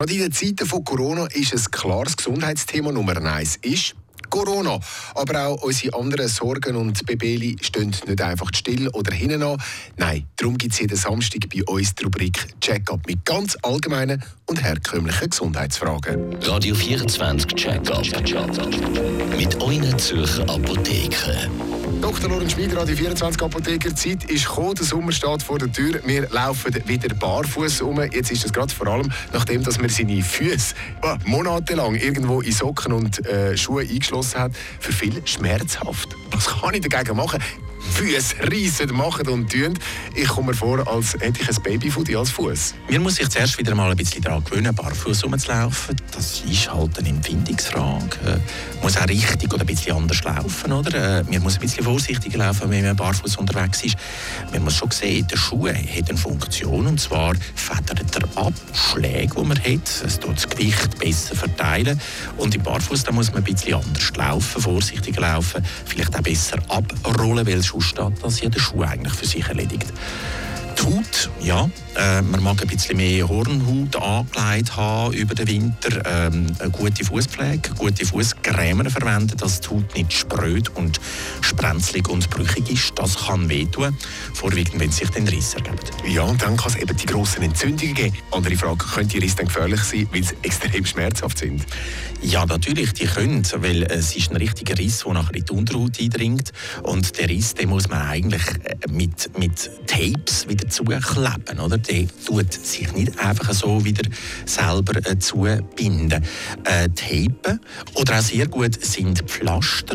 In den Zeiten von Corona ist ein klares Gesundheitsthema Nummer 1 ist Corona. Aber auch unsere anderen Sorgen und Bebeli stehen nicht einfach still oder hinten an. Nein, darum gibt es jeden Samstag bei uns die Rubrik Check-up mit ganz allgemeinen und herkömmlichen Gesundheitsfragen. Radio 24 Check-up mit euren Zürcher Apotheken. Dr. Lorenz Schmid, Radio 24 Apotheker. Zeit ist gekommen, der Sommer steht vor der Tür. Wir laufen wieder barfuß um. Jetzt ist es gerade vor allem, nachdem dass wir seine Füße monatelang irgendwo in Socken und Schuhe eingeschlossen hat, für viele schmerzhaft. Was kann ich dagegen machen? Füße reissen, machen und tun. Ich komme mir vor, als hätte ich ein Babyfoot als Fuß. Man muss sich zuerst wieder mal ein bisschen daran gewöhnen, barfuß rumzulaufen. Das ist halt eine Empfindungsfrage. Man muss auch richtig oder ein bisschen anders laufen. Oder? Man muss ein bisschen vorsichtiger laufen, wenn man barfuß unterwegs ist. Man muss schon sehen, der Schuh hat eine Funktion. Und zwar federt er ab Schläge, die man hat. Es tut das Gewicht besser verteilen. Und im Barfuß da muss man ein bisschen anders laufen, vorsichtiger laufen, vielleicht auch besser abrollen, weil sonst steht das ja der Schuh eigentlich für sich erledigt. Die Haut, ja, man mag ein bisschen mehr Hornhaut angelegt haben über den Winter. Eine gute Fußpflege, gute Fußcreme verwenden, dass die Haut nicht spröd und sprenzlig und brüchig ist. Das kann wehtun, vorwiegend wenn sich den Riss ergibt. Ja, und dann kann es eben die grossen Entzündungen geben. Andere Frage, können die Risse dann gefährlich sein, weil sie extrem schmerzhaft sind? Ja, natürlich, die können, weil es ist ein richtiger Riss, der nachher in die Unterhaut eindringt. Und der Riss, den muss man eigentlich mit Tapes wieder zukleben, oder? Der tut sich nicht einfach so wieder selber zubinden. Tapen oder auch sehr gut sind Pflaster.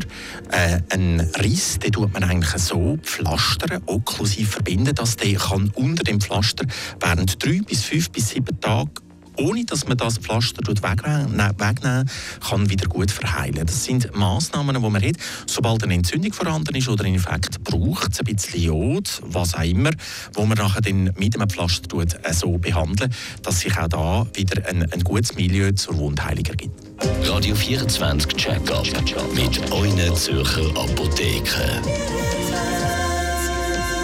Ein Riss, den tut man eigentlich so pflastern, okklusiv verbinden, dass der kann unter dem Pflaster während 3 bis 5 bis 7 Tage, ohne dass man das Pflaster wegnehmen kann, wieder gut verheilen. Das sind Massnahmen, die man hat. Sobald eine Entzündung vorhanden ist oder ein Infekt, braucht es ein bisschen Jod, was auch immer, wo man nachher dann mit einem Pflaster so behandeln, dass sich auch da wieder ein gutes Milieu zur Wundheilung ergibt. Radio 24 Check-up mit euren Zürcher Apotheken.